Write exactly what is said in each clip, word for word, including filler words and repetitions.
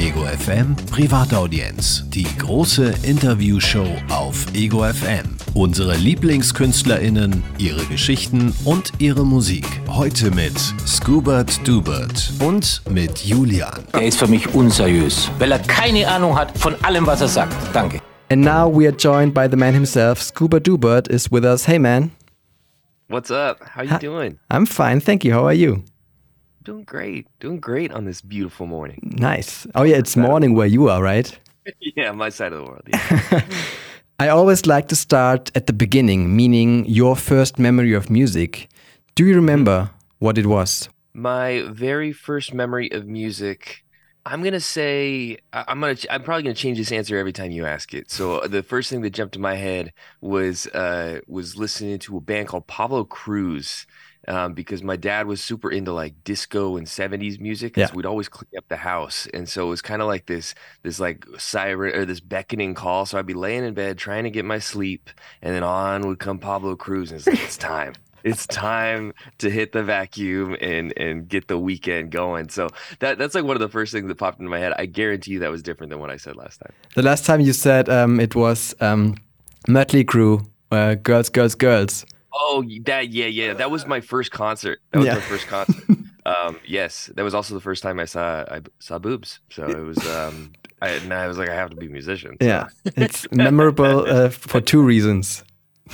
Ego F M Privataudienz, die große Interviewshow auf Ego F M. Unsere LieblingskünstlerInnen, ihre Geschichten und ihre Musik. Heute mit Scubert Dubert und mit Julian. Er ist für mich unseriös, weil er keine Ahnung hat von allem, was er sagt. Danke. And now we are joined by the man himself. Scubert Dubert is with us. Hey, man. What's up? How you Hi. doing? I'm fine, thank you. How are you? Doing great. Doing great on this beautiful morning. Nice. Oh yeah, it's morning where you are, right? Yeah, my side of the world. Yeah. I always like to start at the beginning, meaning your first memory of music. Do you remember what it was? My very first memory of music, I'm gonna say I- I'm gonna I'm probably gonna change this answer every time you ask it. So the first thing that jumped in my head was uh was listening to a band called Pablo Cruz. Um, because my dad was super into like disco and seventies music, Yeah. so we'd always clean up the house, and so it was kind of like this, this like siren or this beckoning call. So I'd be laying in bed trying to get my sleep, and then on would come Pablo Cruz, and it's like it's time, it's time to hit the vacuum and and get the weekend going. So that that's like one of the first things that popped into my head. I guarantee you that was different than what I said last time. The last time you said um, it was um, Mötley Crüe, uh, Girls, Girls, Girls. Oh, that yeah, yeah. That was my first concert. That was Yeah. my first concert. Um, yes, that was also the first time I saw I saw boobs. So it was. Um, I and I was like, I have to be a musician. So. Yeah, it's memorable uh, for two reasons.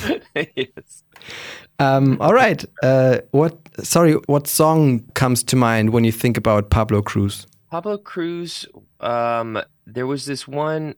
Yes. Um, all right. Uh, what? Sorry. What song comes to mind when you think about Pablo Cruz? Pablo Cruz. Um, there was this one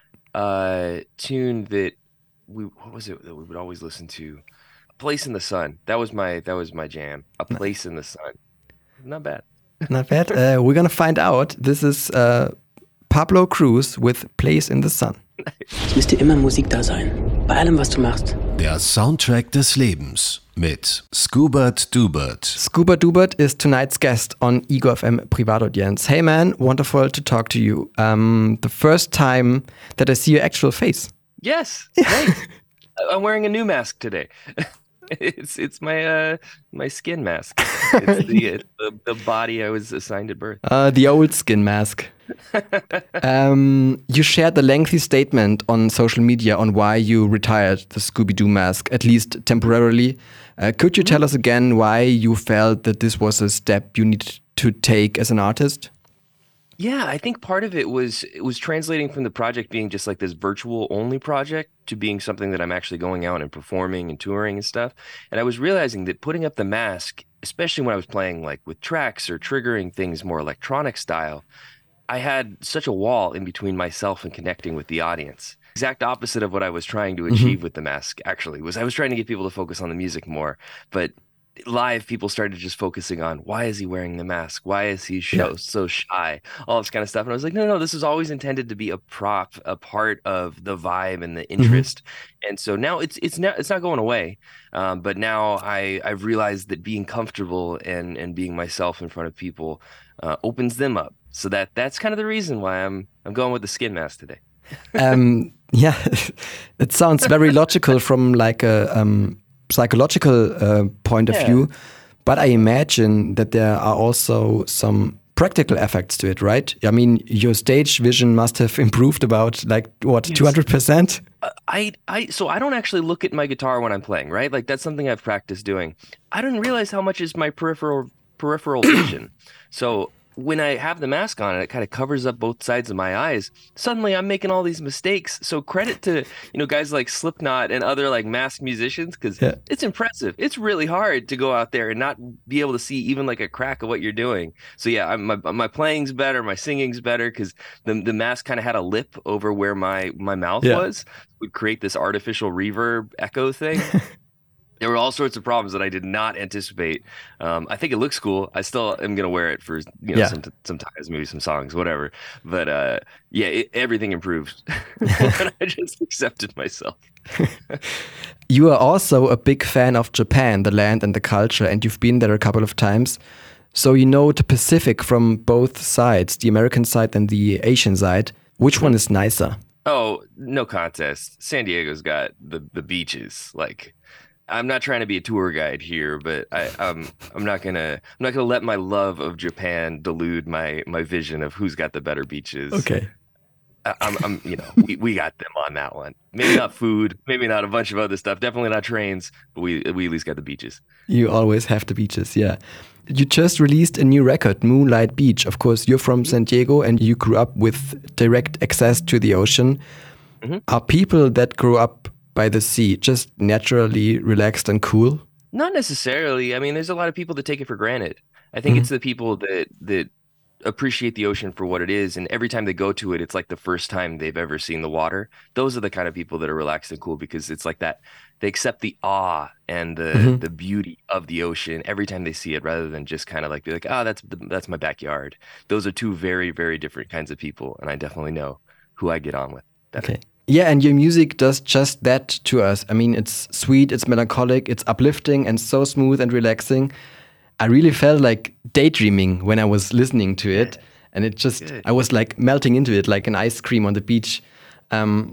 uh tune that we what was it that we would always listen to? A Place in the Sun. That was my that was my jam. A Place in the Sun. Not bad. Not bad. Uh, we're gonna find out. This is uh, Pablo Cruz with "Place in the Sun." Es müsste immer Musik da sein. Bei allem, was du machst. Der Soundtrack des Lebens mit Scubert Dubert. Scubert Dubert is tonight's guest on Ego F M Privataudienz. Hey man, wonderful to talk to you. Um, the first time that I see your actual face. Yes. Right. I'm wearing a new mask today. It's it's my uh my skin mask. It's the, uh, the the body I was assigned at birth. Uh, the old skin mask. um, you shared a lengthy statement on social media on why you retired the Scooby-Doo mask, at least temporarily. Uh, could you tell us again why you felt that this was a step you needed to take as an artist? Yeah, I think part of it was it was translating from the project being just like this virtual only project to being something that I'm actually going out and performing and touring and stuff. And I was realizing that putting up the mask, especially when I was playing like with tracks or triggering things more electronic style, I had such a wall in between myself and connecting with the audience. Exact opposite of what I was trying to achieve mm-hmm. with the mask, actually, was I was trying to get people to focus on the music more. But live, people started just focusing on why is he wearing the mask? Why is he show, Yeah. so shy? All this kind of stuff. And I was like, no, no, this was always intended to be a prop, a part of the vibe and the interest. Mm-hmm. And so now it's it's not it's not going away. Um, but now I I've realized that being comfortable and and being myself in front of people uh, opens them up. So that that's kind of the reason why I'm I'm going with the skin mask today. um, yeah, it sounds very logical from like a um, psychological uh, point of Yeah. view, but I imagine that there are also some practical effects to it, right? I mean, your stage vision must have improved about like what Yes. two hundred percent. Uh, I I so I don't actually look at my guitar when I'm playing, right? Like that's something I've practiced doing. I didn't realize how much is my peripheral peripheral vision. So when I have the mask on and it kind of covers up both sides of my eyes, suddenly I'm making all these mistakes. So credit to, you know, guys like Slipknot and other like masked musicians, because Yeah. it's impressive. It's really hard to go out there and not be able to see even like a crack of what you're doing. So yeah, I'm, my my playing's better, my singing's better, because the the mask kind of had a lip over where my my mouth Yeah. was, would create this artificial reverb echo thing. There were all sorts of problems that I did not anticipate. Um, I think it looks cool. I still am gonna wear it for you know Yeah. some sometimes maybe some songs, whatever. But uh, yeah, it, everything improved. And I just accepted myself. You are also a big fan of Japan, the land and the culture, and you've been there a couple of times. So you know the Pacific from both sides, the American side and the Asian side. Which one is nicer? Oh, no contest. San Diego's got the the beaches. Like I'm not trying to be a tour guide here, but I, um, I'm not gonna I'm not gonna let my love of Japan delude my my vision of who's got the better beaches. Okay. I, I'm, I'm, you know, we, we got them on that one. Maybe not food, maybe not a bunch of other stuff. Definitely not trains, but we we at least got the beaches. You always have the beaches, yeah. You just released a new record, Moonlight Beach. Of course, you're from San Diego and you grew up with direct access to the ocean. Mm-hmm. Are people that grew up by the sea just naturally relaxed and cool? Not necessarily. I mean, there's a lot of people that take it for granted. I think mm-hmm. it's the people that that appreciate the ocean for what it is, and every time they go to it, it's like the first time they've ever seen the water. Those are the kind of people that are relaxed and cool, because it's like that they accept the awe and the mm-hmm. the beauty of the ocean every time they see it, rather than just kind of like be like, oh, that's that's my backyard. Those are two very, very different kinds of people, and I definitely know who I get on with better. Okay. Yeah, and your music does just that to us. I mean, it's sweet, it's melancholic, it's uplifting, and so smooth and relaxing. I really felt like daydreaming when I was listening to it. And it just, Good. I was like melting into it like an ice cream on the beach. Um,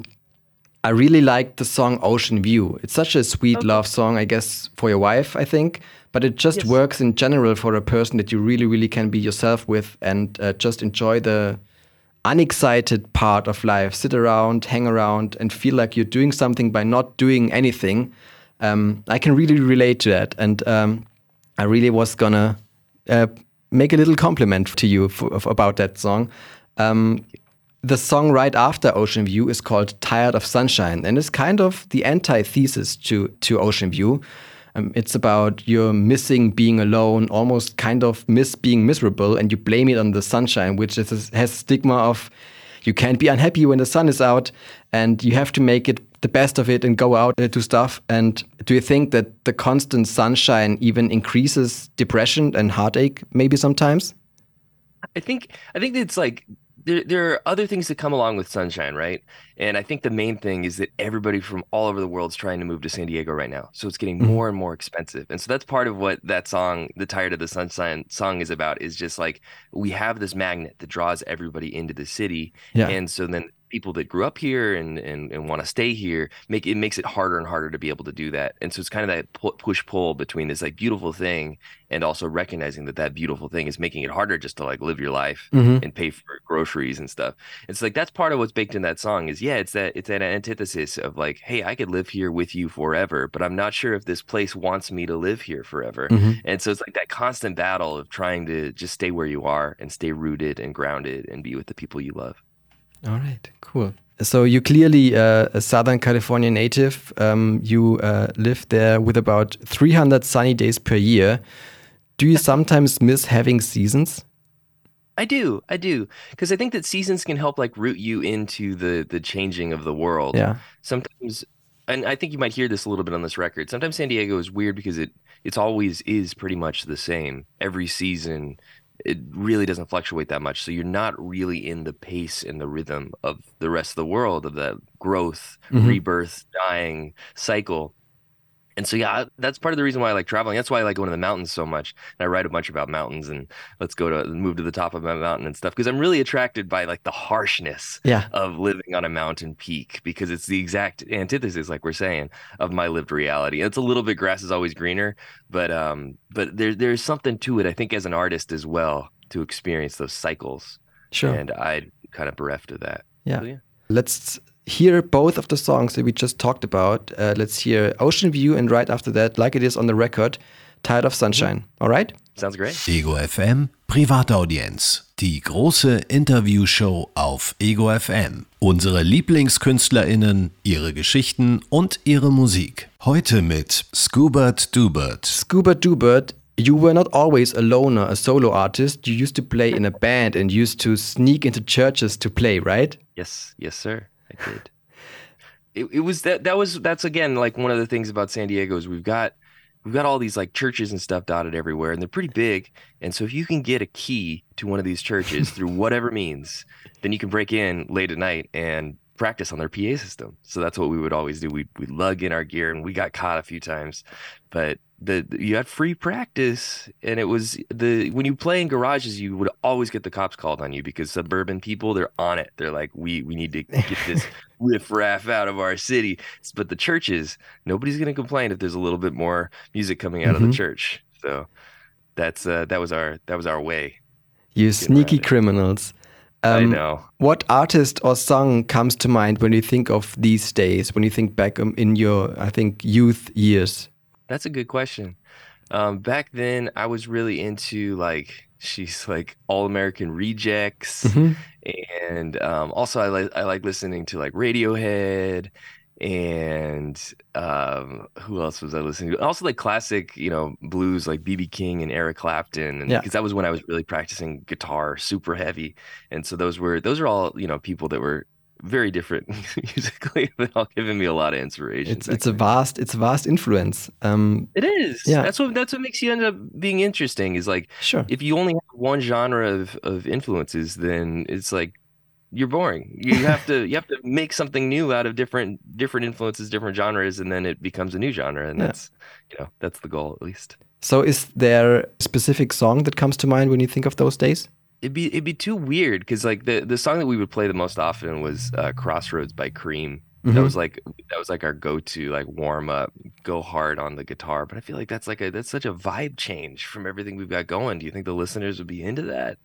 I really liked the song Ocean View. It's such a sweet okay. love song, I guess, for your wife, I think. But it just yes. works in general for a person that you really, really can be yourself with and uh, just enjoy the unexcited part of life. Sit around, hang around, and feel like you're doing something by not doing anything. Um, I can really relate to that. And um, I really was gonna uh, make a little compliment to you for, for, about that song. Um, the song right after Ocean View is called Tired of Sunshine, and it's kind of the antithesis to, to Ocean View. Um, it's about you're missing being alone, almost kind of miss being miserable, and you blame it on the sunshine, which is, has a stigma of you can't be unhappy when the sun is out, and you have to make it the best of it and go out uh, to stuff. And do you think that the constant sunshine even increases depression and heartache maybe sometimes? I think I think it's like there there are other things that come along with sunshine, right? And I think the main thing is that everybody from all over the world is trying to move to San Diego right now. So it's getting mm-hmm. more and more expensive. And so that's part of what that song, the Tired of the Sunshine song, is about, is just like we have this magnet that draws everybody into the city. Yeah. And so then people that grew up here and and, and want to stay here, make it makes it harder and harder to be able to do that. And so it's kind of that push pull between this like beautiful thing and also recognizing that that beautiful thing is making it harder just to like live your life mm-hmm. and pay for groceries and stuff. It's like that's part of what's baked in that song is yeah, it's that it's that antithesis of like, hey, I could live here with you forever, but I'm not sure if this place wants me to live here forever. Mm-hmm. And so it's like that constant battle of trying to just stay where you are and stay rooted and grounded and be with the people you love. All right, cool. So you clearly uh, a Southern California native. Um, you uh, live there with about three hundred sunny days per year. Do you sometimes miss having seasons? I do, I do, because I think that seasons can help like root you into the the changing of the world. Yeah. Sometimes, and I think you might hear this a little bit on this record. Sometimes San Diego is weird because it it's always is pretty much the same every season. It really doesn't fluctuate that much. So you're not really in the pace and the rhythm of the rest of the world, of that growth, mm-hmm. rebirth, dying cycle. And so, yeah, that's part of the reason why I like traveling. That's why I like going to the mountains so much. And I write a bunch about mountains and let's go to move to the top of a mountain and stuff. Because I'm really attracted by like the harshness yeah. of living on a mountain peak, because it's the exact antithesis, like we're saying, of my lived reality. And it's a little bit grass is always greener, but um, but there there's something to it, I think, as an artist as well, to experience those cycles. Sure. And I'm kind of bereft of that. Yeah. So, yeah. Let's hear both of the songs that we just talked about. Uh, let's hear Ocean View, and right after that, like it is on the record, Tired of Sunshine. Mm-hmm. All right? Sounds great. Ego F M Privataudienz. Die große Interviewshow auf Ego F M. Unsere LieblingskünstlerInnen, ihre Geschichten und ihre Musik. Heute mit Scoobert Doobert. Scoobert Doobert, you were not always a loner, a solo artist. You used to play in a band and used to sneak into churches to play, right? Yes, yes, sir. I did. It it was that that was that's again like one of the things about San Diego is we've got we've got all these like churches and stuff dotted everywhere, and they're pretty big. And so if you can get a key to one of these churches through whatever means, then you can break in late at night and practice on their P A system. So that's what we would always do. We we lug in our gear, and we got caught a few times, but the you had free practice, and it was the when you play in garages, you would always get the cops called on you because suburban people, they're on it. They're like, we we need to get this riff-raff out of our city. But the churches, nobody's gonna complain if there's a little bit more music coming out mm-hmm. of the church. So that's uh, that was our that was our way. You sneaky criminals. Um, I know. What artist or song comes to mind when you think of these days? When you think back um, in your, I think, youth years? That's a good question. Um, back then, I was really into like she's like All American Rejects, mm-hmm. and um, also I like I like listening to like Radiohead, and um, who else was I listening to? Also like classic, you know, blues like B B King and Eric Clapton, and because yeah. that was when I was really practicing guitar super heavy, and so those were those are all you know people that were very different musically, but all giving me a lot of inspiration. It's it's a vast it's a vast influence. Um, it is. Yeah. That's what that's what makes you end up being interesting. Is like sure. if you only have one genre of of influences, then it's like you're boring. You have to you have to make something new out of different different influences, different genres, and then it becomes a new genre. And yeah. that's you know that's the goal at least. So, is there a specific song that comes to mind when you think of those days? It'd be it'd be too weird because like the, the song that we would play the most often was uh, "Crossroads" by Cream. Mm-hmm. That was like that was like our go-to like warm up, go hard on the guitar. But I feel like that's like a that's such a vibe change from everything we've got going. Do you think the listeners would be into that?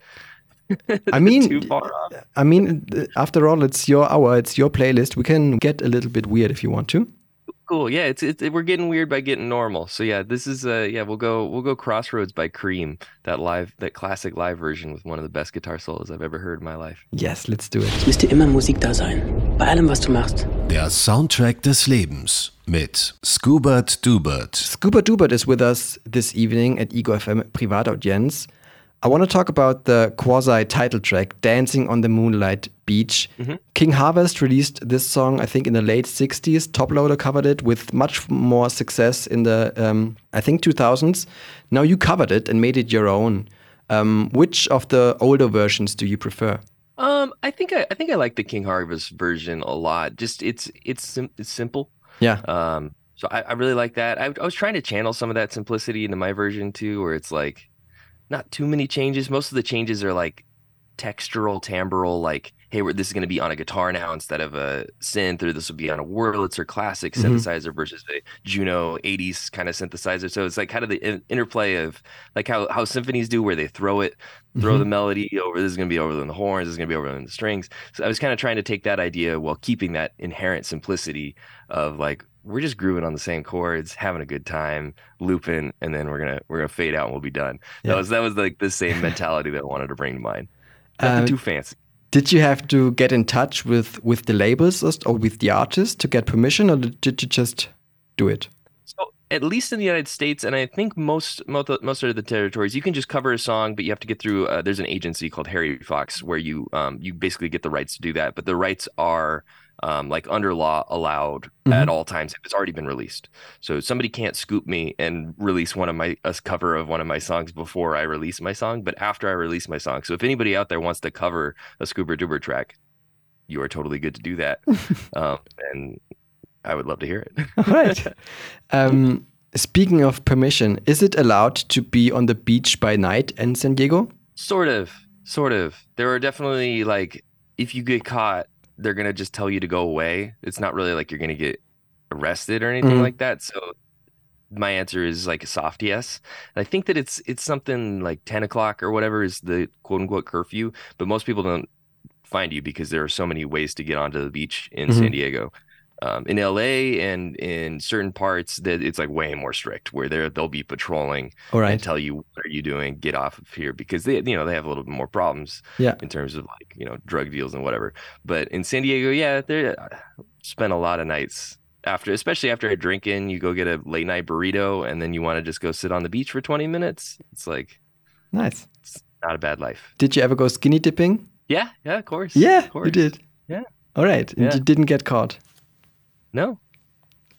I mean, too far off? I mean, after all, it's your hour, it's your playlist. We can get a little bit weird if you want to. Cool, yeah. It's it's we're getting weird by getting normal. So yeah, this is uh yeah we'll go we'll go Crossroads by Cream, that live that classic live version with one of the best guitar solos I've ever heard in my life. Yes, let's do it. Es müsste immer Musik da sein, bei allem was du machst. Der Soundtrack des Lebens mit Scubert Dubert. Scubert Dubert is with us this evening at Ego F M Privataudienz. I want to talk about the quasi-title track, Dancing on the Moonlight Beach. Mm-hmm. King Harvest released this song, I think, in the late sixties. Top Loader covered it with much more success in the, um, I think, two thousands. Now you covered it and made it your own. Um, which of the older versions do you prefer? Um, I think I, I think I like the King Harvest version a lot. Just it's it's sim- it's simple. Yeah. Um. So I, I really like that. I, I was trying to channel some of that simplicity into my version too, where it's like not too many changes. Most of the changes are like textural, timbral, like, hey, we're, this is going to be on a guitar now instead of a synth, or this will be on a Wurlitzer classic mm-hmm. synthesizer versus a Juno eighties kind of synthesizer. So it's like kind of the in- interplay of like how, how symphonies do, where they throw it, throw mm-hmm. the melody over. This is going to be over in the horns. This is going to be over in the strings. So I was kind of trying to take that idea while keeping that inherent simplicity of like, we're just grooving on the same chords, having a good time, looping, and then we're gonna we're gonna fade out and we'll be done. Yeah. That was that was like the same mentality that I wanted to bring to mind. Nothing uh, too fancy. Did you have to get in touch with with the labels or with the artists to get permission, or did you just do it? So at least in the United States, and I think most most most of the territories, you can just cover a song, but you have to get through. Uh, there's an agency called Harry Fox where you um you basically get the rights to do that, but the rights are Um, like under law allowed mm-hmm. at all times if it's already been released. So somebody can't scoop me and release one of my a cover of one of my songs before I release my song, but after I release my song. So if anybody out there wants to cover a Scubert Dubert track, you are totally good to do that. um, and I would love to hear it. All right. Um, speaking of permission, is it allowed to be on the beach by night in San Diego? Sort of, sort of. There are definitely like, if you get caught, they're going to just tell you to go away. It's not really like you're going to get arrested or anything mm-hmm. like that. So my answer is like a soft yes. And I think that it's it's something like ten o'clock or whatever is the quote unquote curfew, but most people don't find you because there are so many ways to get onto the beach in mm-hmm. San Diego. Um, in L A and in certain parts that it's like way more strict, where they're they'll be patrolling All right. and tell you, what are you doing? Get off of here, because they you know they have a little bit more problems yeah. in terms of like you know drug deals and whatever. But in San Diego, yeah, they spend a lot of nights after, especially after a drink in, you go get a late night burrito and then you want to just go sit on the beach for twenty minutes. It's like nice. It's not a bad life. Did you ever go skinny dipping? Yeah, yeah, of course. Yeah, of course. you did. Yeah. All right, and yeah. you didn't get caught. No.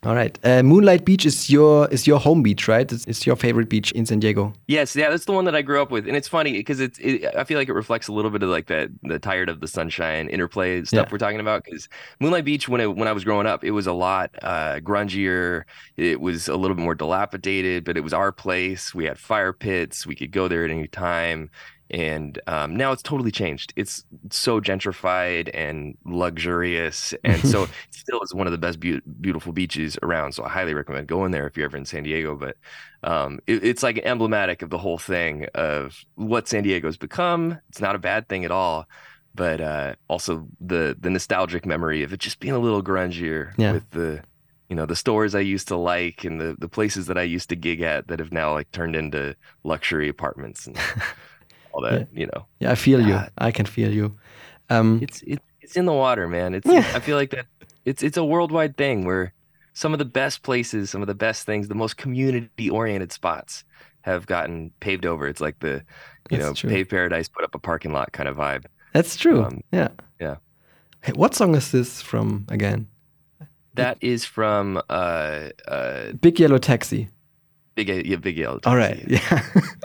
All right. Uh, Moonlight Beach is your is your home beach, right? It's, it's your favorite beach in San Diego. Yes, yeah, that's the one that I grew up with, and it's funny because it's. It, I feel like it reflects a little bit of like that the tired of the sunshine interplay stuff Yeah. we're talking about. Because Moonlight Beach, when it when I was growing up, it was a lot uh, grungier. It was a little bit more dilapidated, but it was our place. We had fire pits. We could go there at any time. And um, now it's totally changed. It's so gentrified and luxurious. And so it still is one of the best be- beautiful beaches around. So I highly recommend going there if you're ever in San Diego. But um, it, it's like emblematic of the whole thing of what San Diego's become. It's not a bad thing at all. But uh, also the the nostalgic memory of it just being a little grungier Yeah. with the, you know, the stores I used to like and the, the places that I used to gig at that have now like turned into luxury apartments and all that, you know. Yeah, I feel you. God. I can feel you. Um, It's it, it's in the water, man. It's Yeah. I feel like that it's it's a worldwide thing where some of the best places, some of the best things, the most community oriented spots have gotten paved over. It's like the, you That's know, true. paved paradise, put up a parking lot kind of vibe. that's true. um, yeah. Yeah. Hey, what song is this from again? That is from uh uh Big Yellow Taxi. Big yeah, Big Yellow All Taxi. right. Yeah.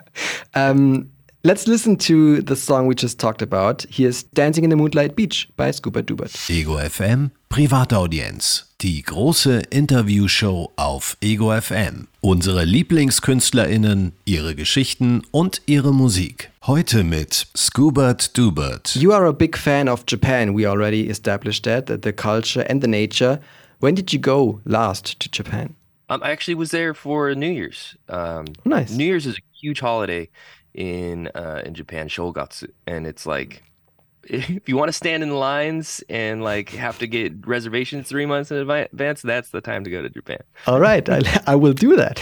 um, let's listen to the song we just talked about. Here's Dancing in the Moonlight Beach by Scuba Dubert. Ego F M Privataudienz. Die große Interviewshow auf Ego F M. Unsere LieblingskünstlerInnen, ihre Geschichten und ihre Musik. Heute mit Scubert Dubert. You are a big fan of Japan. We already established that, that the culture and the nature. When did you go last to Japan? Um, I actually was there for New Year's. Um, Nice. New Year's is a huge holiday in uh, in Japan, Shogatsu, and it's like if you want to stand in lines and like have to get reservations three months in advi- advance, that's the time to go to Japan. All right, I, I will do that.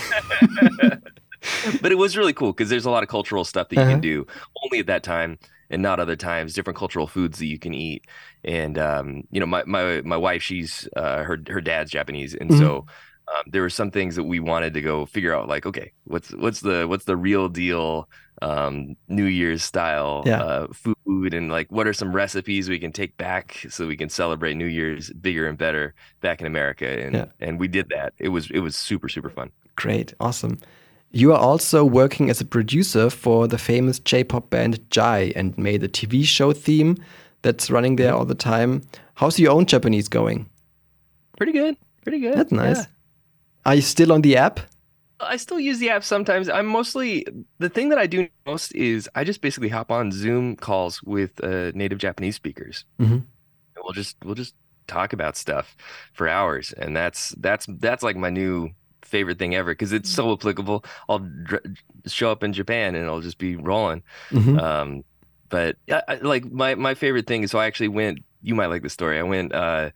But it was really cool because there's a lot of cultural stuff that you Uh-huh. can do only at that time and not other times. Different cultural foods that you can eat, and um, you know, my my my wife, she's uh, her her dad's Japanese, and Mhm. so. Um, there were some things that we wanted to go figure out, like, okay, what's what's the what's the real deal um, New Year's style Yeah. uh, food, and like what are some recipes we can take back so we can celebrate New Year's bigger and better back in America, and Yeah. and we did that. It was it was super super fun. Great, awesome. You are also working as a producer for the famous J-pop band Jai and made a T V show theme that's running there all the time. How's your own Japanese going? Pretty good, pretty good. That's nice. Yeah. Are you still on the app? I still use the app sometimes. I'm mostly the thing that I do most is I just basically hop on Zoom calls with uh, native Japanese speakers. Mhm. And we'll just we'll just talk about stuff for hours, and that's that's that's like my new favorite thing ever because it's so applicable. I'll dr- show up in Japan and it'll just be rolling. Mhm. Um, but I, I, like my my favorite thing is so I actually went. You might like the story. I went uh,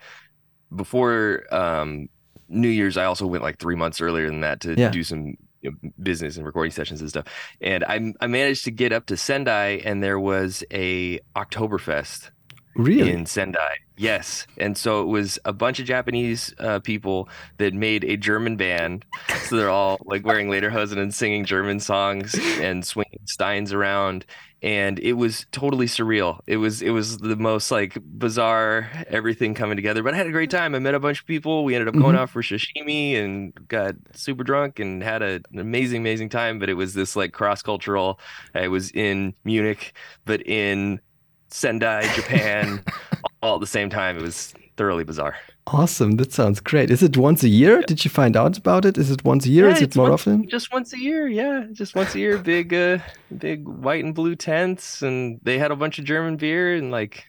before. Um, New Year's, I also went like three months earlier than that to Yeah. do some you know, business and recording sessions and stuff. And I I managed to get up to Sendai, and there was a Oktoberfest Really? in Sendai. Yes, and so it was a bunch of Japanese uh, people that made a German band. So they're all like wearing lederhosen and singing German songs and swinging steins around. And it was totally surreal. It was it was the most like bizarre everything coming together. But I had a great time. I met a bunch of people. We ended up going Mhm. out for sashimi and got super drunk and had a, an amazing, amazing time. But it was this like cross cultural. I was in Munich, but in Sendai, Japan, all at the same time. It was thoroughly bizarre. Awesome. That sounds great. Is it once a year? Did you find out about it? Is it once a year? Yeah, Is it it's more once- often? Just once a year, yeah, just once a year. Big, uh, big white and blue tents, and they had a bunch of German beer, and like,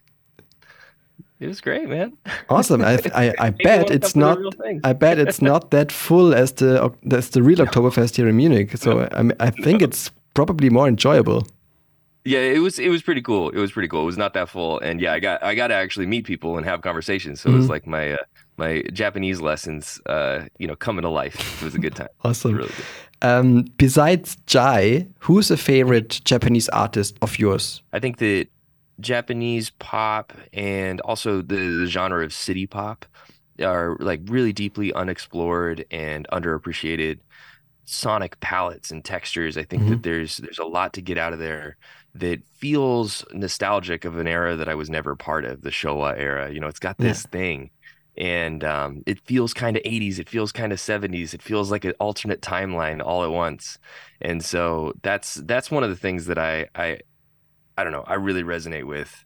it was great, man. Awesome. I, I, I Maybe bet one it's cup was a not. real thing. I bet it's not that full as the Oc- as the real Oktoberfest here in Munich. So I, mean, I think it's probably more enjoyable. Yeah, it was it was pretty cool. It was pretty cool. It was not that full, and yeah, I got I got to actually meet people and have conversations. So it was Mhm. like my uh, my Japanese lessons, uh, you know, coming to life. It was a good time. Awesome. Really good. Um, besides Jai, who's a favorite Japanese artist of yours? I think that Japanese pop and also the, the genre of city pop are like really deeply unexplored and underappreciated sonic palettes and textures. I think Mhm. that there's there's a lot to get out of there that feels nostalgic of an era that I was never part of, the Showa era. You know, it's got this thing and um, it feels kind of eighties, it feels kind of seventies, it feels like an alternate timeline all at once. And so that's that's one of the things that I I I don't know, I really resonate with.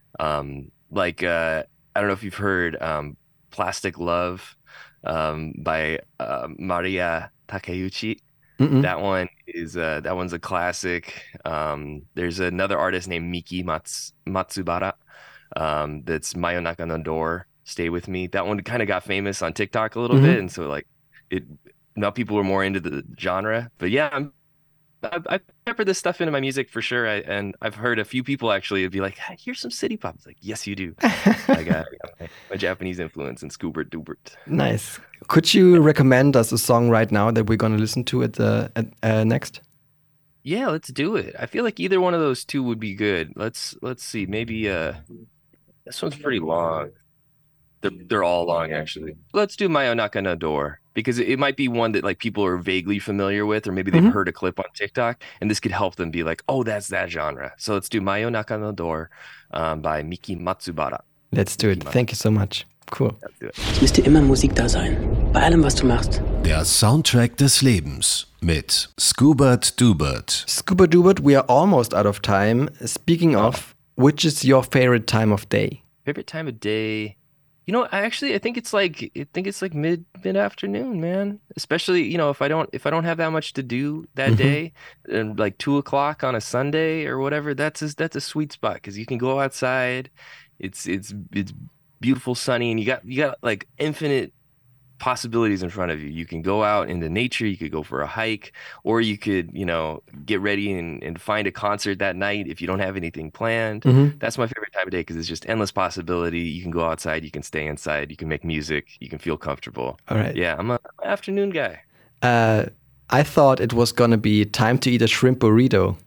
Um, like uh, I don't know if you've heard um, Plastic Love um, by uh, Maria Takeuchi. Mm-mm. That one is uh, that one's a classic. Um, there's another artist named Miki Mats Matsubara um, that's Mayonaka no Door, Stay With Me. That one kind of got famous on TikTok a little Mhm. bit, and so like it now people were more into the genre. But yeah, I'm I've, I've peppered this stuff into my music for sure. I, and I've heard a few people actually be like, hey, here's some city pop. It's like, yes, you do. I got, I got my, my Japanese influence in Scoobert Doobert. Nice. Could you recommend us a song right now that we're going to listen to at the at, uh, next? Yeah, let's do it. I feel like either one of those two would be good. Let's let's see. Maybe uh, this one's pretty long. They're they're all long actually. Let's do Mayonaka no Door because it, it might be one that like people are vaguely familiar with, or maybe they've Mhm. heard a clip on TikTok, and this could help them be like, oh, that's that genre. So let's do Mayonaka no Door um, by Miki Matsubara. Let's do it. Thank you so much. Cool. Let's do it. Es müsste immer Musik da sein. Bei allem, was du machst. Der Soundtrack des Lebens mit Scoobert Doobert. Scuba Doobert, we are almost out of time. Speaking of, which is your favorite time of day? Favorite time of day? You know, I actually I think it's like I think it's like mid mid afternoon, man. Especially, you know, if I don't if I don't have that much to do that Mhm. day, and like two o'clock on a Sunday or whatever, that's a, that's a sweet spot because you can go outside. It's it's it's beautiful, sunny, and you got you got like infinite possibilities in front of you. You can go out into nature, you could go for a hike, or you could, you know, get ready and, and find a concert that night if you don't have anything planned. Mhm. That's my favorite time of day because it's just endless possibility. You can go outside, you can stay inside, you can make music, you can feel comfortable. All right. Yeah, I'm a I'm an afternoon guy. Uh, I thought it was going to be time to eat a shrimp burrito.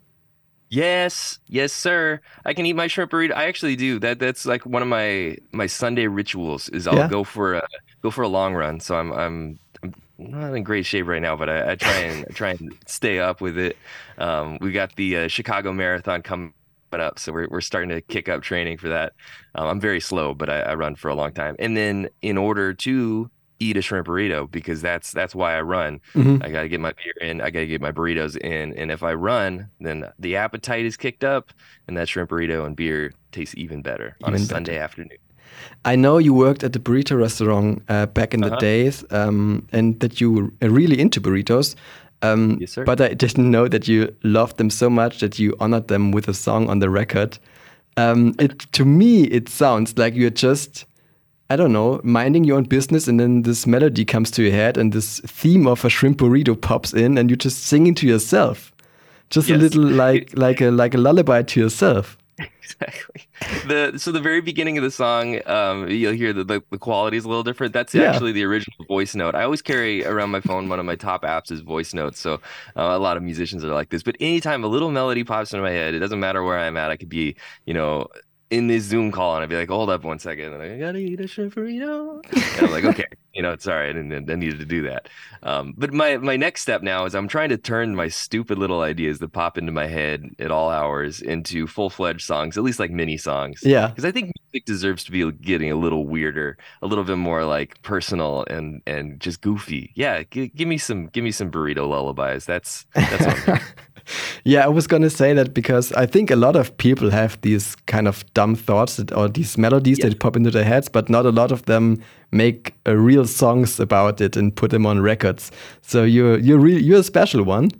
Yes, yes, sir. I can eat my shrimp burrito. I actually do. That that's like one of my my Sunday rituals is I'll Yeah? go for a go for a long run. So I'm I'm I'm not in great shape right now, but I, I try and I try and stay up with it. Um, we got the uh, Chicago Marathon coming up, so we're we're starting to kick up training for that. Um, I'm very slow, but I, I run for a long time. And then in order to eat a shrimp burrito, because that's that's why I run. Mhm. I got to get my beer in. I got to get my burritos in. And if I run, then the appetite is kicked up, and that shrimp burrito and beer tastes even better on Even a better. Sunday afternoon. I know you worked at the burrito restaurant uh, back in the Uh-huh. days, um, and that you were really into burritos. Um, Yes, sir. But I didn't know that you loved them so much that you honored them with a song on the record. Um, it to me, it sounds like you're just, I don't know, minding your own business, and then this melody comes to your head, and this theme of a shrimp burrito pops in, and you're just singing to yourself, just a Yes. little like like a like a lullaby to yourself. Exactly. The so the very beginning of the song, um, you'll hear that the, the quality is a little different. That's Yeah. actually the original voice note. I always carry around my phone. One of my top apps is voice notes. So uh, a lot of musicians are like this. But anytime a little melody pops into my head, it doesn't matter where I'm at. I could be, you know, in this Zoom call, and I'd be like, hold up one second, and I gotta eat a shrimp burrito. And I'm like, okay, you know, it's all right, and I needed to do that. Um, but my my next step now is I'm trying to turn my stupid little ideas that pop into my head at all hours into full fledged songs, at least like mini songs. Yeah. Because I think music deserves to be getting a little weirder, a little bit more like personal and and just goofy. Yeah, g- give me some give me some burrito lullabies. That's that's what I'm doing. Yeah, I was gonna say that because I think a lot of people have these kind of dumb thoughts that, or these melodies Yeah. that pop into their heads, but not a lot of them make uh, real songs about it and put them on records. So you're you're really you're a special one.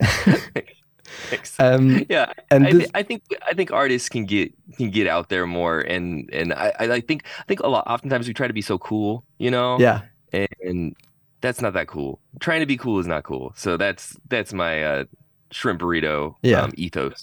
Thanks. Um, Yeah, and I, this- thi- I think I think artists can get can get out there more, and and I I I think I think a lot. Oftentimes we try to be so cool, you know. Yeah. And, and that's not that cool. Trying to be cool is not cool. So that's that's my uh, shrimp burrito Yeah. um, ethos.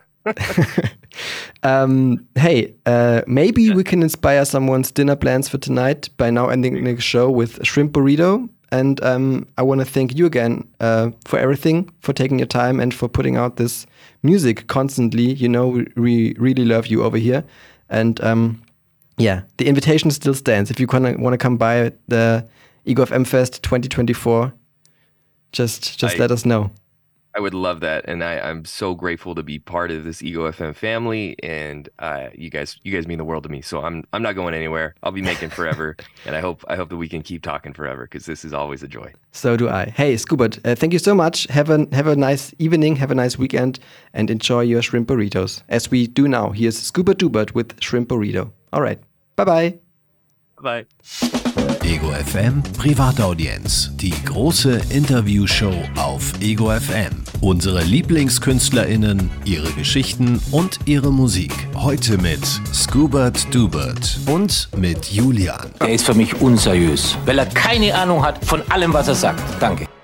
um, hey, uh, maybe we can inspire someone's dinner plans for tonight by now ending the show with shrimp burrito. And um, I want to thank you again uh, for everything, for taking your time and for putting out this music constantly. You know, we, we really love you over here. And um, yeah, the invitation still stands. If you want to come by the Ego F M Fest twenty twenty-four, just just I- let us know. I would love that, and I, I'm so grateful to be part of this Ego F M family. And uh, you guys, you guys mean the world to me. So I'm, I'm not going anywhere. I'll be making forever, and I hope, I hope that we can keep talking forever because this is always a joy. So do I. Hey, Scoobert, uh, thank you so much. Have a have a nice evening, have a nice weekend, and enjoy your shrimp burritos as we do now. Here's Scoobert Dubert with Shrimp Burrito. All right, bye bye. Bye. Ego F M Privataudienz, die große Interviewshow auf Ego F M. Unsere LieblingskünstlerInnen, ihre Geschichten und ihre Musik. Heute mit Scoobert Dubert und mit Julian. Er ist für mich unseriös, weil er keine Ahnung hat von allem, was er sagt. Danke.